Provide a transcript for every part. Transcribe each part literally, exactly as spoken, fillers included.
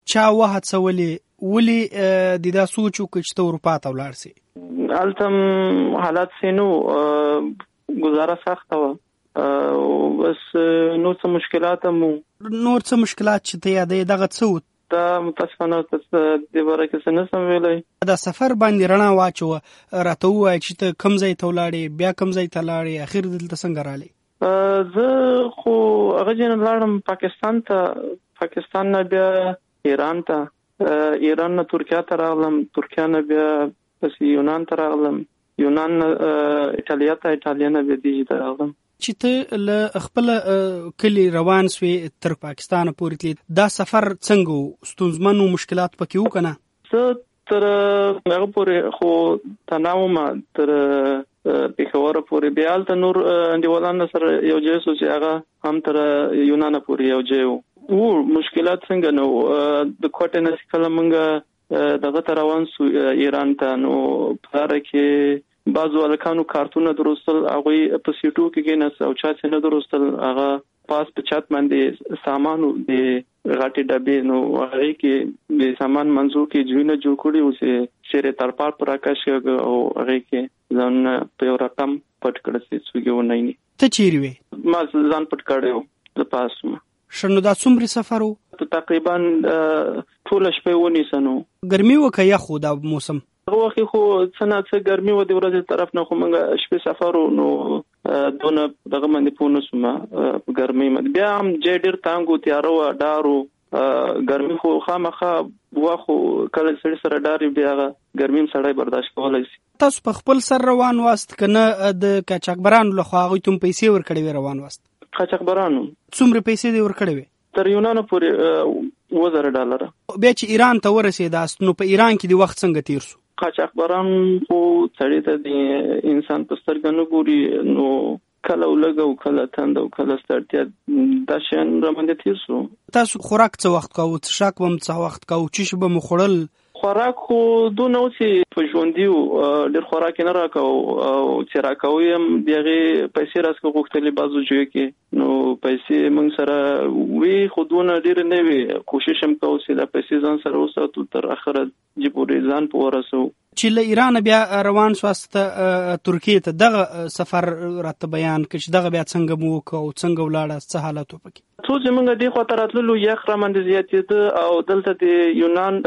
چا وهڅولې ولې د دا سوچ وکړ چې ته اروپا ته ولاړ سې؟ هلته حالات سینو گزاره سخته وه، بس نور څه مشکلات هم وو. نور څه مشکلات چې ته یادوې دغه څه وو؟ دا متاسفانه دې باره کې څه نشم ویلی. دا سفر باندې رڼا واچوه، راته ووایه چې ته کوم ځای ته ولاړې، بیا کوم ځای ته لاړې، اخر دلته څنګه رالې؟ زه خو هغه ځای نه لاړم پاکستان ته، پاکستان نه بیا ایران ته، ایران نه ترکیه ته راغلم، ترکیه نه بیا پسې یونان ته راغلم، یونان نه ایټالیا ته، ایټالیا نه بیا دیجې ته راغلم. چې ته له خپل کلي روان سوې تر پاکستان پورې تلې، دا سفر څنګه و؟ ستونزمن و؟ مشکلات پکې وو که نه؟ زه تر هغه پورې خو تنها وم، تر پېښوره پورې. بیا هلته نور انډیوالان سره یو ځای سو چې هغه هم تر یونانه پورې یو ځای و. مشکلات څنګه نه و؟ د کوټې نه چې کله موږ دغه ته روان سو ایران ته، نو په لاره کې بعضو هلکانو کارتونه دروستل، هغوی په سیټو کې کېناست او چا چې نه دروستل، هغه پاس په چت باندې سامانو د غټې ډبې، نو هغې کې د سامان منځو کې جوینه جوړ کړي وو چې چېرې ترپال په راکش کېږه او هغې کې ځانونه په یو رقم پټ کړه چې څوک یې ونه ویني. ته چیرې وې؟ ما ځان پټ کړی وو، زه پاس وم. ښه، نو دا څومره سفر و؟ تقریبا ټوله شپه ونیسه. نو ګرمي وه که یخ و دا موسم؟ هغه وخت خو څه نه څه ګرمي وه د ورځې طرف نه، خو موږ شپې سفر و، نو دونه دغه باندې پوه نه سوم په ګرمۍ باندې. بیا هم ځای ډېر تنګ و، تیاره وه، ډار و. ګرمي خو خامخا وه، خو کله سړي سره ډار وي بیا هغه ګرمي هم سړی برداشت کولی شي. تاسو په خپل سر روان واست که نه د قاچاقبرانو لخوا هغوی ته هم پیسې ورکړې وې روان واست؟ قاچاقبرانو. څومره پیسې دې ورکړې وې؟ تر یونانو پورې اووه زره ډالره. بیا چې ایران ته ورسېداست، نو په ایران کې د وخت څنګه تیر سو؟ قاچاقبران خو سړي ته د انسان په سترګه نه ګوري، نو کله ولږه او کله تنده او کله ستړتیا، دا شیان راباندې تیر سو. تاسو خوراک څه وخت کوو؟ څښاک به م څه وخت کوو؟ څه شي به مو خوړل؟ خوراک خو دونه و چې په ژوندي وو، ډېر خوراک یې نه راکوو، او چې راکوو یې هم د هغې پیسې راڅخه غوښتلې بعضو ځایو کې، نو پیسې موږ سره وې خو دونه ډېرې نه وې. کوشش هم کوو چې دا پیسې ځان سره وساتو تر اخره چې پورې ځان په ورسوو. چې له ایرانه بیا روان سواست ترکیې ته، دغه سفر راته بیان کړه چې دغه بیا څنګه مو وکړه او څنګه ولاړاست، څه حالت و پکې؟ څو چې موږ دې خوا ته راتللو یخ راباندې زیاتېده، او دلته د یونان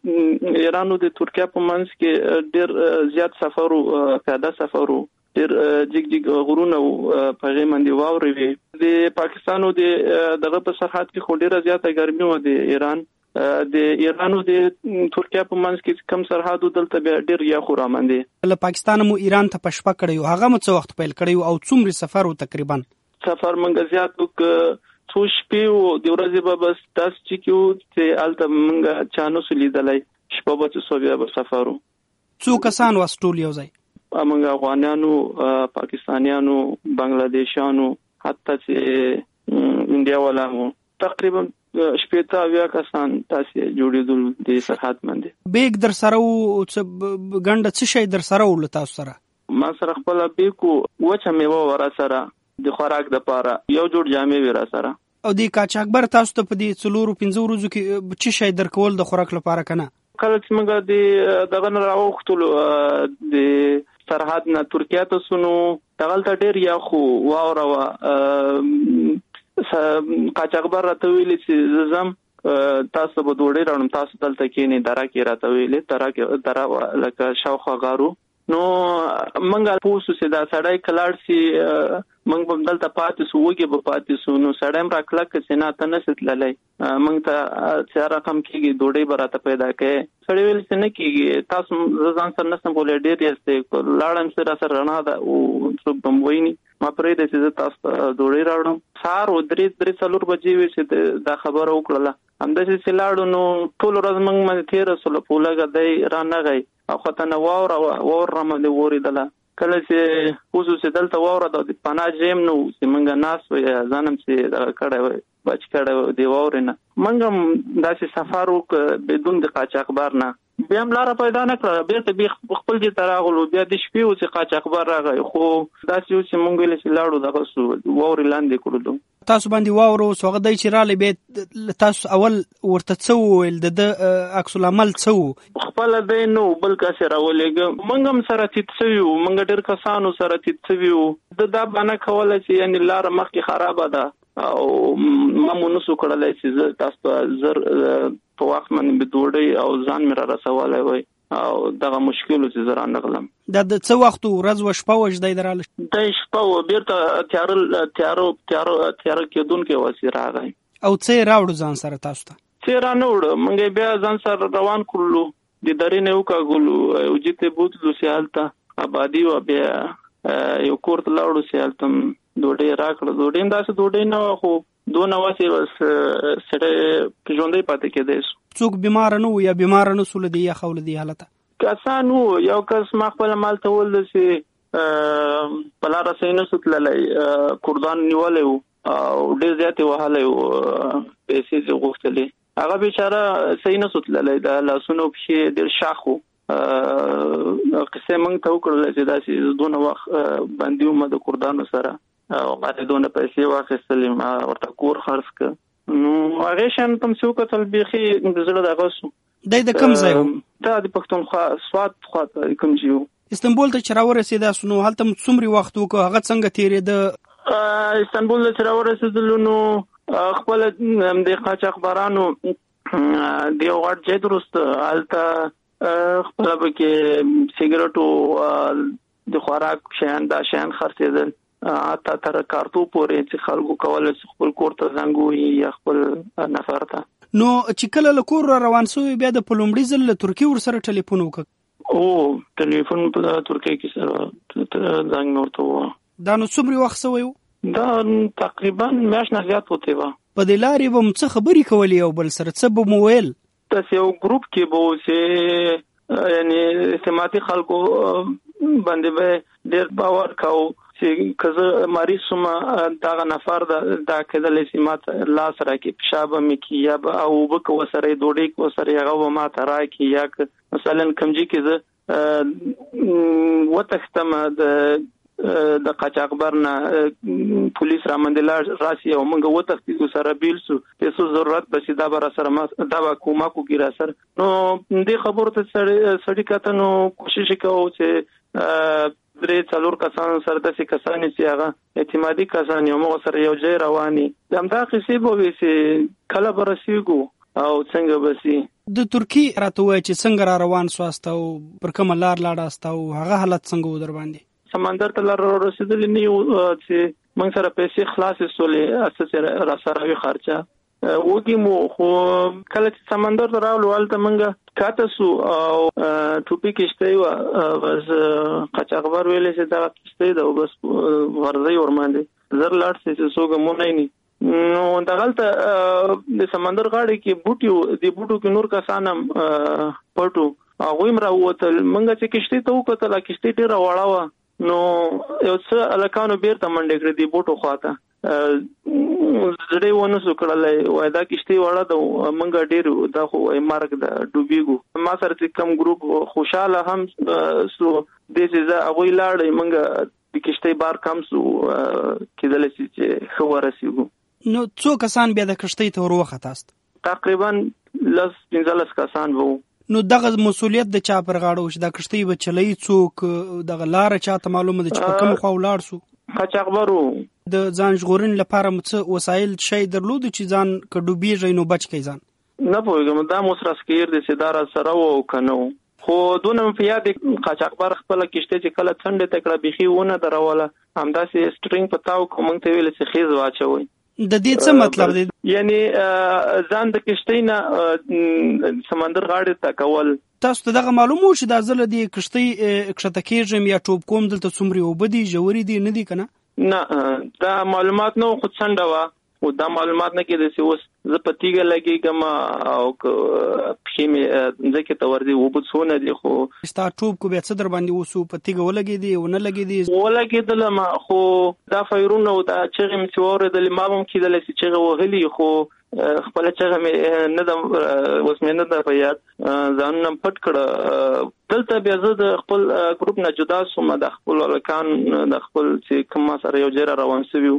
د ایران او د ترکیه په منځ کې ډېر زیات سفر و، پیاده سفر و، ډېر جګ جګ غرونه و، په هغې باندې واورې وې. د پاکستان او د دغه په سرحد کې خو ډېره زیاته ګرمي وه. د ایران د ایران او د ترکیه په منځ کې کم سرحد و، دلته بیا ډېر یخ و راباندې. له پاکستانه مو ایران ته په شپه کړی و، هغه مو څه وخت پیل کړی و او څومره سفر و تقریبا؟ سفر موږ زیات وکړ، څو شپې و، د ورځې به بس داسې چې کې و چې هلته موږ چا نه سو لیدلی، شپه به چې سوه بیا به سفر و. څو کسان واست ټول یو ځای؟ موږ افغانیانو، پاکستانیانو، بنګلادیشانو، حتی چې انډیا والا مو، تقریبا شپېته اویا کسان تاسې جوړېدل د سرحد باندې. بیګ در سره و؟ ګنډه څه شی در سره و له تاسو سره؟ ما سره خپله بیګ و، وچه میوه وه را سره د خوراک دپاره، یو جوړ جامې وې را سره. او د قاچاقبر تاسو ته په دې څلورو پنځه ورځو کې څه شی درکول د خوراک لپاره که نه؟ کله چې موږ د دغه نه راوختلو د سرحد نه ترکیه ته سو، نو دغلته ډېر یخ و، واوره وه. قاچاقبر راته ویلې چې زه ځم، تاسو به ډوډۍ راوړم، تاسو دلته کښېنئ. دره کې راته ویلې، دره کې دره لکه شاوخوا غارو. نو موږ پوه سو چې دا سړی که لاړ شي موږ به دلته پاتې سو، وږي به پاتې سو. نو سړی هم را کلک کړ چې نه ته نشې تللی، موږ ته چې رقم کېږي ډوډۍ به راته پیدا کوې. سړی ویل چې نه کېږي، تاسو زه ځان سره نشم کولی، ډېر یاستئ، لاړم چې را سره رڼا ده او څوک به م ویني. ما پرېږده چې زه تاسو ته ډوډۍ راوړم. سهار و درې درې څلور بجې وې چې دا خبره وکړله. همداسې چې لاړو، نو ټول ورځ موږ باندې تېره سوله، په لږه دی رانغی او خطنه واوره واور را باندې وورېدله. کله چې اوسو چې دلته واوره ده، د پناه ځای هم نه و چې موږ ناست وی، ځان هم چې دغه کړی وی، بچ کړی و د واورې نه. موږ هم داسې سفر وکړ بدون د قاچاقبر نه، بیا هم لاره پیدا نه کړه، بیرته بیا خپل ځای ته راغلو. بیا د شپې و چې قاچاقبر راغی، خو داسې و چې مونږ ویل چې لاړو دغه سو واورې لاندې کړلو. تاسو باندې واورو سو هغه دی چې رالی بیا تاسو اول ورته څه وویل، د ده عکس العمل څه و؟ خپله دی نه و، بل کس یې راولېږه. مونږ هم سره تیت سوي وو، مونږ ډېر کسانو سره تیت سوي وو. ده دا بانه کوله چې یعنې لاره مخکې خرابه ده او ما مو نسو کړلی چې زه تاسو ته زر په وخت باندې مې ډوډۍ او ځان مې را رسولی وی او دغه مشکل چې زه رانغلم. دا د څه وخت ورځ و شپه و چې دی دراله؟ دی شپه و، بیرته تیاره تیاره تیاره تیاره کېدونکی وسې راغی. او څه یې راوړو ځان سره تاسو ته؟ څه یې را نه وړه، مونږ بیا ځان سره روان کړلو، د درې نه وکاږلو، یو جې ته بوتلو چې هلته آبادي وه. بیا یو کور ته لاړو چې هلته ډوډۍ راکړه. ډوډۍ هم داسې ډوډۍ نه وه، خو دونه وه چې سړی ژوندی پاتې کېدی سو. څوک بیماره نه و یا بیماره نه سو له دې یخه او له دې حالته؟ کسان وو، یو کس ما خپله مالته ولده چې په لاره صحیح نه سو تللی، کردان نیولی و او ډېر زیات یې وهلی و، پیسې یې غوښتلې. هغه بیچاره صحیح نه سو تللی، د لاسونو پښې ډېر شاخ و. قصه موږ ته وکړله چې داسې دونه وخت بندي وم د کردانو سره او ما ته دونه پیسې واخیستلې، ما ورته کور خرڅ کړ. نو هغې شیانو ته م چې وکتل، بیخي د زړه دغه سو. دی د کوم ځای و؟ دا د پښتونخوا سوات خواته کوم ځای و. استنبول ته چې راورسېداست نو هلته م څومره وخت وکړو، هغه څنګه تېرېده؟ استنبول ته چې راورسېدلو نو خپله د قاچاقبرانو د یو غټ ځای درست هلته خپله پکې سګرټو د خوراک شیان دا شیان خرڅېدل، حتی تر کارتو پورې چې خلکو کولی چې خپل کور ته زنګ ووهي یا خپل نفر ته. نو چې کله له کور را روان سوی بیا د په لومړي ځل له ترکیې ورسره ټلیفون وکړ؟ او ټلیفون په ترکیې کې سره زنګ مې ورته ووهه. دا نو څومره وخت سوی و؟ دا تقریبا میاشت نه زیات وتی وه. په دې لارې به مو څه خبرې کولې یو بل سره، څه به مو ویل؟ داسې یو ګروپ کې به و چې یعنې استعماتي خلکو باندې به ډېر باور کوو چې که زه مریض شوم دغه نفر دا کېدلی چې ما ته لاس راکړي، پیشاب به مې کړي یا به اوبه که ورسره ډوډۍ که ورسره هغه به ما ته راکړي، یا که مثلا کوم ځای کې زه وتښتم د قاچاقبر نه پولیس را باندې راشي او موږ وتښتېدو سره بیل سو، پیسو ضرورت به شي، دا به راسره دا به کومک وکړي راسره. نو دې خبرو ته سړي کته نو کوشش یې کوو چې درې څلور کسانو سره داسې کسان چې هغه اعتمادي کسان یو موږ سره یو ځای رواني، همدا قصې به وي چې کله به رسېږو او څنګه به سي. د ترکیې راته ووایه چې څنګه را روان سواست او پر کومه لار لاړاست او هغه حالت څنګه و در باندې؟ سمندر ته لار رسېدلې نه یو چې موږ سره پیسې خلاصې سولې، اساس را سره وي خرچه وږي مو. خو کله چې سمندر ته راغلو هلته موږ کاته سو او ټوپي کښتۍ وه، بس قاچاقبر ویلې چې دغه کښتۍ ده او بس ورځئ ورباندې زر لاړ سي چې څوک مو نه ویني. نو دغلته د سمندر غاړې کې بوټي وو، د بوټو کې نور کسان هم پټ وو، هغوی هم راووتل. موږ چې کښتۍ ته وکتل کښتۍ ډېره وړه وه، نو یو څه هلکانو بیرته منډې کړې د بوټو خواته، زړه یې ونه سو کړلی، وایي دا کښتۍ وړه ده، موږ ډېر دا خو وایي مرګ ده ډوبېږو. ما سره چې کوم ګروپ خوشحاله هم سو دې چې زه هغوی لاړئ، موږ د کښتۍ بار کم سو، کېدلی شي چې ښه ورسېږو. نو څو کسان بیا د کښتۍ ته ور وختاست؟ تقریبا لس پنځلس کسان به وو. نو دغه مسؤلیت د چا پر غاړه و چې دا کښتۍ به چلوي څوک؟ دغه لاره چاته معلومه ده چې په کومه خوا ولاړ سو؟ قاچاقبر وو. د ځان ژغورنې لپاره مو څه وسایل شی درلودو چې ځان که ډوبېږئ نو بچ کړئ ځان؟ نه پوهېږم، دا مو سره سکیر دی چې دا را سره و او که نه و، خو دونه مې په یاد دی قاچاقبر خپله کښتۍ چې کله څنډې ته کړه بیخي ونه دروله، همداسې سټرینګ په تاو کړو، موږ ته یې ویل چې خیز واچوئ. د دې څه مطلب دی؟ یعنې ځان د کښتۍ نه سمندر غاړې ته کول. تاسو ته دغه معلوم و چې دا زه له دې کښتۍ کښته کېږم یا ټوپ کوم دلته څومرې اوبه دي، ژورې دي نه دي که نه؟ نه دا معلومات نه و، خو څنډه وه، خو دا معلومات نه کېده چې اوس زه په تیږه لګېږم او پښې مې ځمکې ته ورځي، اوبه څونه دي. خو ستا ټوپ کو بیا څه در باندې وسو؟ په تیږه ولګېدې ونه لګېدې؟ ولګېدلم، خو دا فایرونه او دا چغې مې چې واورېدلې ما به هم کېدلی چې چغې وهلي، خو خپل چې مې نه د اوس مې نه د په یاد ځان نم پټ کړ. دلته بیا زه د خپل ګروپ نه جدا سوم، د خپل لکان د خپل چې کوم سره یو جره روان شوی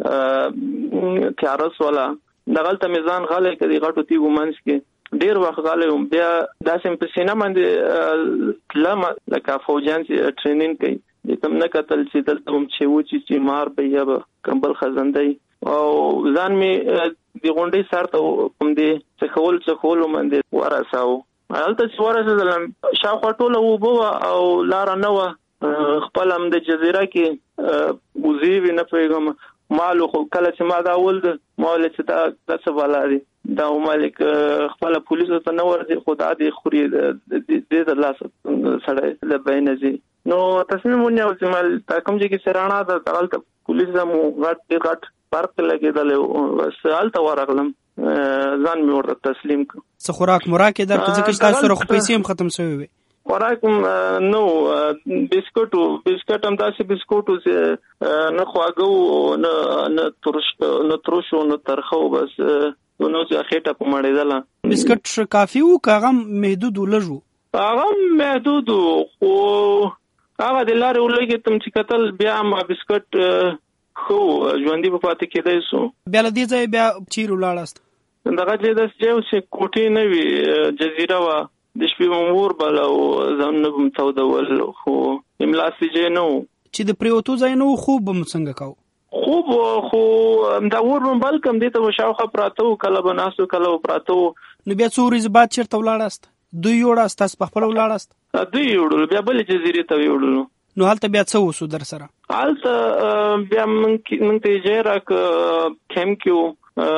تیارس ولا دغلته میزان غالي کړي غټو تیګو منځ کې ډیر وخت غالي هم بیا داسې په سینما باندې لمه لکه فوجان چې ټرینینګ کوي د کوم نه کتل چې دلته هم چې و چې مار به یا به کمبل خزندای او ځان می د غونډې سره کوم دي چې خول چې خول باندې ورساو هلته چې ورسېدل شاوخوا ټوله وبو او لار نه و خپل هم د جزیره کې وزیوی نه پیغام مالو خو کله چې ما دا ول د مال چې دا د څه ولادي دا مالک خپل پولیسو ته نو ورځي خدا دې خوري د د لاس سره له بینځي نو تصمیم ونیو چې مال تا کوم چې کې سرانا د تلته پولیس مو غټ غټ پارک لګیدل وسال ته ورغلم ځان مې ورته تسلیم ک څه خوراک مراکې در چې تاسو سره خو پیسې هم ختم شوی وي خوراک نو بسکټو بسکټ هم داسې بسکټو چې نه خواږو نه نه ترش نه ترشو نه ترخو بس نو چې خېټه په مړېدله بسکټ کافي وو کاغه محدود ولژو هغه محدود خو هغه د لارې ولګي تم چې قتل بیا ما بسکټ خو ژوندۍ په پاتې کېدای سو بیا لدې ځای بیا چیرې ولاړاست دغه چې د چې کوټې نه وي جزیره وا د شپې مور بل او ځان نه کوم تودول خو املا سي نو چې د پریوتو ځای نو خوب هم څنګه کاو خوب خو دا ور بل کم دي ته شاوخه پراتو کله بناسو کله پراتو نو بیا څو ورځې بعد چیرته ولاړاست دوی یوړاست تاسو په خپل ولاړاست دوی یوړل بیا بل جزیره ته یوړل نو حالت بیا څه وسو در سره حالت بیا مونږ ته جره ک کم کیو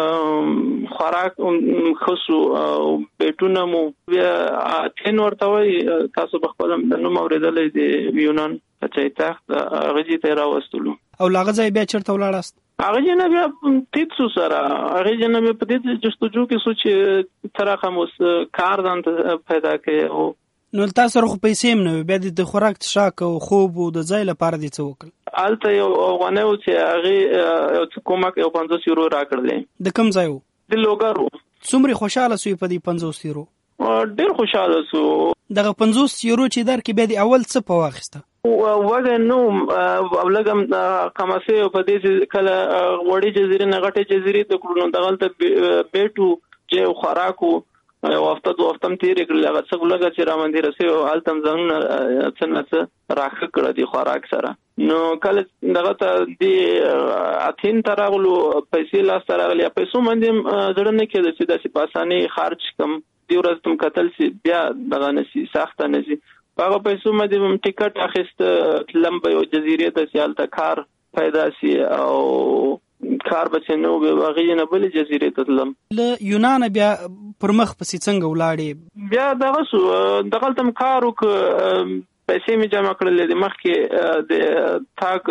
خوراک خصو بیٹونه مو بیا تین ورته وای تاسو په خپل نو موریدلې دی یونان چې تخت غږی ته راوستلو او لاغه ځای بیا چرته ولاړاست هغه نه بیا تیڅو سره هغه نه په دې جستجو کې سوچ ترخه موس کار ځان پیدا کړي او نو تاسو سره خو پیسې هم نه بیا د خوراک تشاک او خوب او د ځای لپاره دي څه وکړ الته یو غنه او چې هغه کومک یو پنځوس یورو راکړل د کوم ځای وو د لوګارو څومره خوشاله سوی په دې پنځوس یورو ډېر خوشاله سو دغه پنځوس یورو چې در کې به د اول څه په واخیسته وګه نو اولګم قماسه په دې کله وړي جزیره نه غټه جزیره د کړونو دغلت بیٹو چې خوراکو او هفته دوه هفتم تیر کړل هغه څنګه لګا چې را باندې رسېو حالتم ځان څنګه راخه کړ دي خوراک سره نو کله دغه ته دی اثین ترغلو پیسې لاس ترغلی پیسو باندې زړه نه کېد چې د سپاسانی خرج کم دی ورځ تم قتل سی بیا دغه نسی سخته نسی هغه پیسو باندې ټیکټ اخیست لمبه یو جزیره ته سیال ته کار پیدا سی او کار به نو به واغې نه بل جزیره ته تلم له یونان بیا پر مخ پسې څنګه ولاړې بیا دغه سو دغه تم کارو ک پیسې می جمع کړل د مخ کې د تاک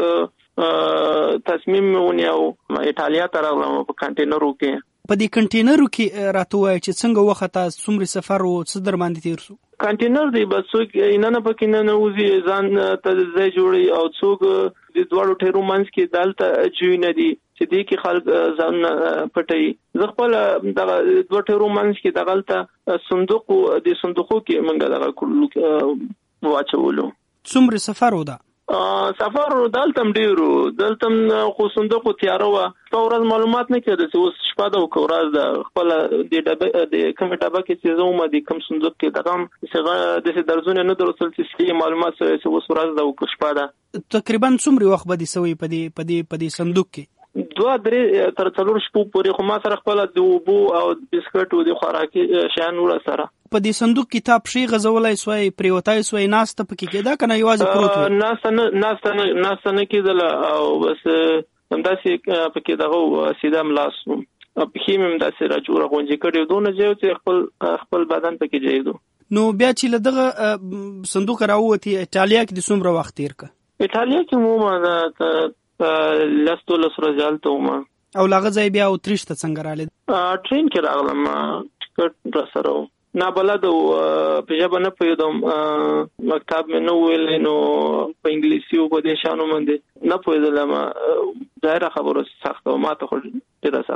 تصمیم ونیو ایتالیا ته راغلم په کنټینرو کې په دې کنټینرو کې راته وای چې څنګه وخته څومره سفر او څه در باندې تیر سو کنټینر دی بس څوک نه نه پکې نه نوځي ځان ته ځای جوړي او څوک د دوړو ټیرو منځ کې دالته جوړ نه دي چې دې کې خلک ځان پټي زه خپل د دوه ټیرو منځ کې دغلته صندوق د صندوقو کې منګه دغه کولو واچولو څومره سفر ودا سفر دلتم ډیرو دلتم خو صندوق تیارو په ورځ معلومات نه کېده چې اوس شپه د ورځ د خپل د ډبه د کوم ډبه کې چې زوم د کوم صندوق کې دغه څنګه د درزونه نه درسل چې معلومات چې اوس ورځ د شپه ده تقریبا څومره وخت به دي سوي په دې په دې په دې صندوق کې دوه درې تر څلور شپو پورې خو ما سره خپل د وبو او بسکټ او د خوراکي شیان ور سره په دې صندوق کتاب شي غزولای سوی پریوتای سوی ناست پکې کېدا کنه یوازې پروت و ناست نه ناست نه ناست نه کېدل او بس همداسې پکې دغه سیده ملاسو په خیم همداسې را جوړه غونډې کړې دونه چې خپل خپل بدن پکې جوړو نو بیا چې لدغه صندوق راوتی ایتالیا کې د څومره وخت تیر ک ایتالیا کې مو ما لستو لسره ځالته ما او لاغه ځای بیا او ترشت څنګه رااله ټرین کې راغلم ټیکټ را سره نه بلد په ژبه نه پوهیدم مکتب مې نو ویل نو په انګلیسي او په دې شانو باندې نه پوهیدم ظاهر خبره سخته ما ته خو ډیره سخته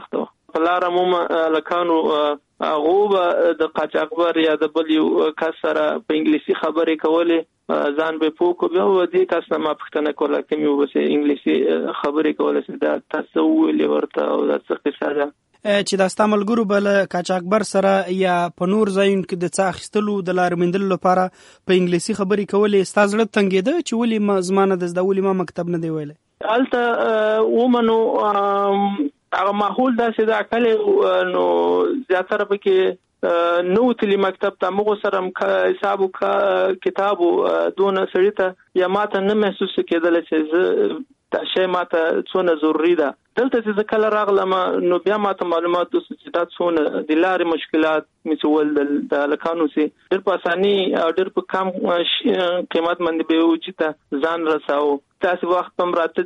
پلار مو لکانو هغه د قاچاقبر یا د بل یو کس سره په انګلیسي خبرې کولې ځان به پوکو بیا و دې کس نه ما پښتنه کوله کوم یو بس انګلیسي خبرې کولې دا تاسو ولې ورته او دا څه قصه ده چې دا استعمال ګورو بل قاچاقبر سره یا په نور ځایون کې د څا اخیستلو د لار مندل لپاره په انګلیسي خبرې کولې ستاسو زړه تنګېده چې ولې ما زمانه د زده ولې ما مکتب نه دی ویلې الته ومنو هغه ماحول داسې دا کله نو زیاتره پکې نو تلی مکتب ته موږ سره حساب کا کتابو دون سړی ته یا ماته نه محسوس کېدل چې دا شی ماته څونه ضروری ده دلته چې کله راغلم نو بیا ماته معلومات چې دا څونه د لارې مشکلات مسول د لکانو سي ډېر په اساني او ډېر په کم قیمت باندې به وچته ځان رساو تاسو وخت هم راته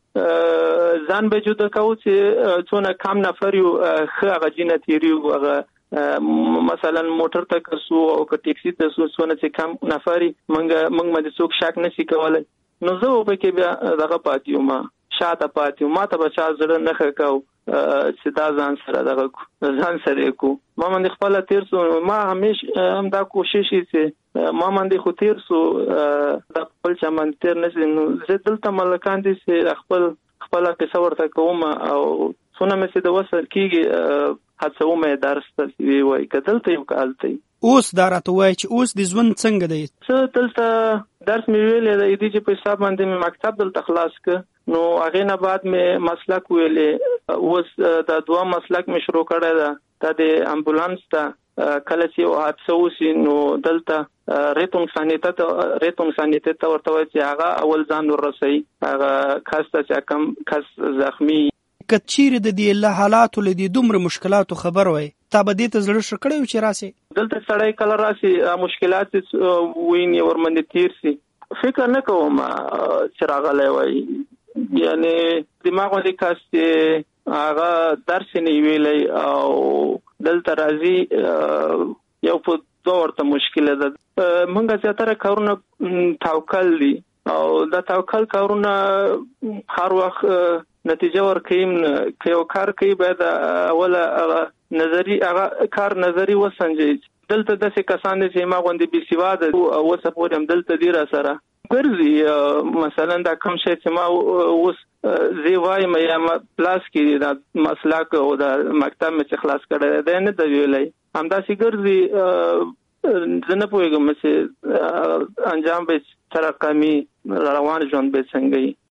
چې ځان به جوړ کاوه چې څونه کم نفر یو خغه جنه تیریو هغه مثلا موټر ته کسو او که ټیکسي ته سو سونه چې کم نفري منګه منګ مده څوک شک نشي کولای نو زه په کې بیا دغه پاتیو ما شاته پاتیو ما ته بچا زړه نه خکاو چې دا ځان سره دغه ځان سره کو ما باندې خپل تیر سو ما همیشه هم دا کوشش چې ما باندې خو تیر سو د خپل چا باندې تیر نشي نو زه دلته ملکان دي چې خپل خپل قصه ورته کوم او څونه مې چې د وسر کیږي هڅه مې درس ته وی کدلته یو کالته اوس دا راته وای چې اوس د ژوند څنګه دی څه دلته درس مې ویلې د دې په حساب باندې مې مکتب دلته خلاص ک نو هغه نه بعد مې مسلک ویلې اوس د دوه مسلک مې شروع کړی دا د امبولانس ته کله چې او حادثه وشي نو دلته ریتون سانیته ریتون سانیته ورته وایي چې هغه اول ځان ورسي هغه خاصه چې کم کس زخمی کچیر د دې له حالاتو له دې دومره مشکلاتو خبر وای تا به دې ته زړه شکړې چې راسي دلته سړی کله راسي مشکلات ویني ورمنې تیر سي فکر نه کوم چې راغلی وای یعنی دماغ باندې کاستې هغه درس نه ویلې او دلته راځي یو په دوه مشکله ده مونږه زیاتره کارونه توکل دي او دا توکل کارونه هر وخت نتیجه ورکیم که یو کار کوي باید اوله نظری هغه کار نظری وسنجي دلته داسې کسان چې ما غوندي بي سیواده او وسه پورم دلته دی را سره ګرځي مثلا دا کوم شی چې ما اوس زی وای مې یا پلاس کې دا مسلک او دا مکتب مې خلاص کړی دی نه دی ویلای همدا سي ګرځي زنه پوهیږم چې انجام به تر کمی روان ژوند به څنګه